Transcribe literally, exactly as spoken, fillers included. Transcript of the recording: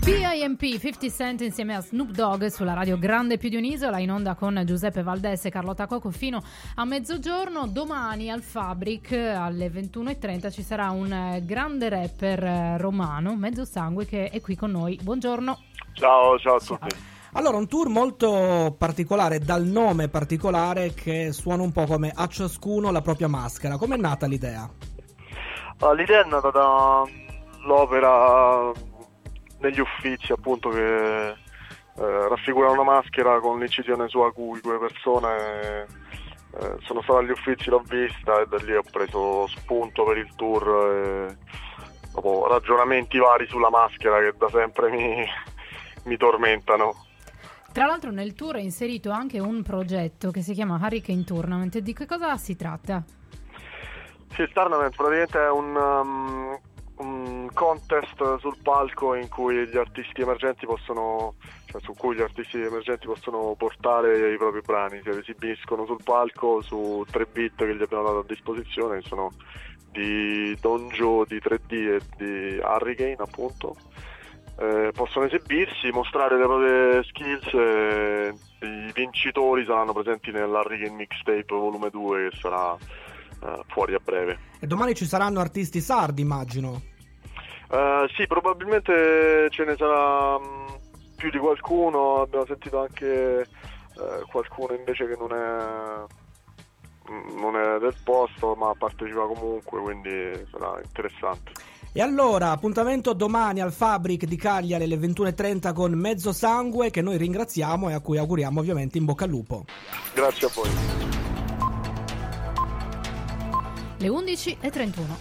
P I M P, cinquanta Cent insieme a Snoop Dogg sulla radio Grande più di un'isola, in onda con Giuseppe Valdés e Carlotta Coco fino a mezzogiorno. Domani al Fabric alle ventuno e trenta ci sarà un grande rapper romano, Mezzo Sangue, che è qui con noi. Buongiorno. Ciao, ciao a tutti. Allora, un tour molto particolare, dal nome particolare, che suona un po' come A ciascuno la propria maschera. Com'è nata l'idea? Uh, l'idea è nata dall'opera negli Uffizi, appunto, che eh, raffigura una maschera con l'incisione su a cui due persone. Eh, sono stato agli Uffizi, l'ho vista e da lì ho preso spunto per il tour, e, dopo ragionamenti vari sulla maschera che da sempre mi, mi tormentano. Tra l'altro nel tour è inserito anche un progetto che si chiama Hurricane Tournament. Di che cosa si tratta? Sì, il tournament praticamente è un, um, un contest sul palco in cui gli artisti emergenti possono, cioè su cui gli artisti emergenti possono portare i propri brani, si esibiscono sul palco su tre beat che gli abbiamo dato a disposizione, che sono di Don Joe, di tre D e di Hurricane, appunto. Eh, possono esibirsi, mostrare le proprie skills, e i vincitori saranno presenti nell'Hurricane Mixtape volume due, che sarà eh, fuori a breve. E domani ci saranno artisti sardi, immagino. Eh, sì, probabilmente ce ne sarà mh, più di qualcuno. Abbiamo sentito anche eh, qualcuno invece che non è non è del posto, ma partecipa comunque, quindi sarà interessante. E allora, appuntamento domani al Fabric di Cagliari alle ventuno e trenta con Mezzo Sangue, che noi ringraziamo e a cui auguriamo ovviamente in bocca al lupo. Grazie a voi. Le undici e trentuno.